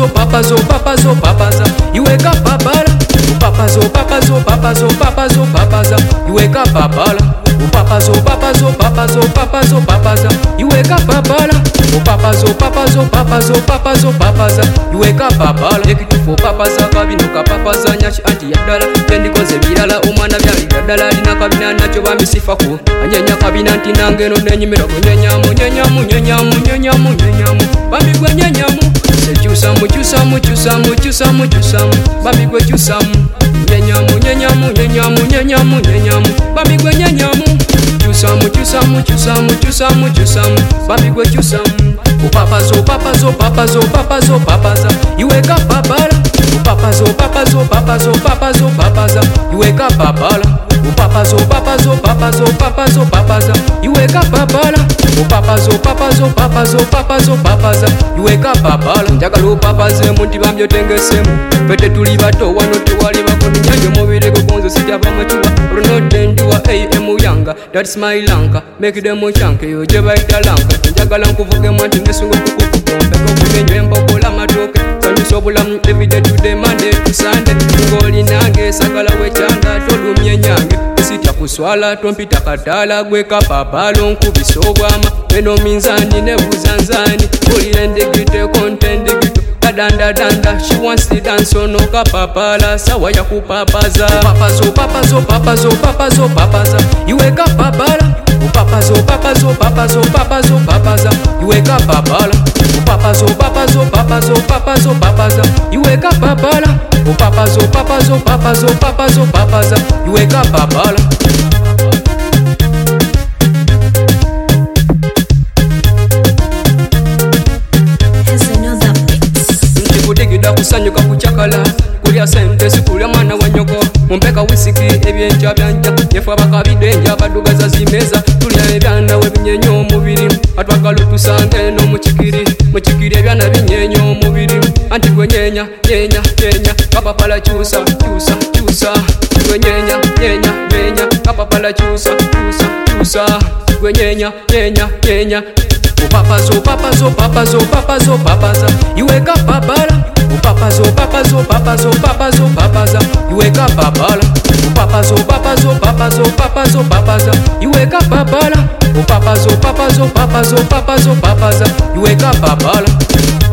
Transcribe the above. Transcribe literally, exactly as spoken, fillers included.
papazo papazo papazo papaza iweka papala papazo papazo papazo papazo papaza iweka papala papazo papazo papazo papazo papaza iweka papala papazo papazo papazo papazo papaza iweka papala ekitufo papaza kabino kapapaza nyachi anti yadala tendikoze birala omwana byali gadala lina kabina nacho bamisifako anyenya kabina anti nangeno nenyimira kunyenyamu nyenyamu nyenyamu nyenyamu nyenyamu bambi gwe nyenyamu sechusamu chusamu chusamu chusamu chusamu bambi gwe chusamu nyenyamu nyenyamu nyenyamu nyenyamu nyenyamu bambi gwe nyenyamu chusamu chusamu chusamu chusamu chusamu bambi gwe chusamu papazo papazo papazo papazo papaza iweka papala papazo papazo papazo papazo papaza iweka papala papazo papazo papazo papazo papaza iweka papala papazo papazo papazo papazo papaza iweka papala njagalo papaze mundi bambyo tengesemu pete tuli bato wano tuwali bakoni nyanjo mubire gogonzo sijaba machuwa ronodendwa am yanga that's my lanka make them chanke yo jeba italanka njagala nkuvuge mwanti nesungo kukukumpe kukunenyo embokola matoke sobulamu everyday to the Monday to Sunday ngoli nange sakala wechanga tolumye nyange sitya kuswala tompita katala gweka papalo nkubisobwama eno minzani ne buzanzani olire ndigite content gito danda danda she wants to dance on oka papala sawa ya kupapaza papazo papazo papazo papazo papaza iweka papala papazo papazo papazo papazo papaza iweka papala papazo papazo papazo papazo papaza iweka papala papazo papazo papazo papazo papaza iweka papala Nchikudigida kusanyuka kuchakala kulya sente sikulya mwana wa nyoko mumpeka wisiki ebyenja byanja yefu abakabidenja badugaza zimeza tulya ebyana webinyenyo omubiri atwagala tusange no muchikiri muchikiri ebyana binyenyo omubiri anti gwenyenya nyenya nyenya kapapala chusa chusa chusa gwenyenya nyenya nyenya kapapala chusa chusa chusa gwenyenya nyenya nyenya papazo papazo papazo papazo papaza iweka papala papazo papazo papazo papazo papaza iweka papala papazo papazo papazo papazo papaza iweka papala papazo papazo papazo papazo papaza iweka papala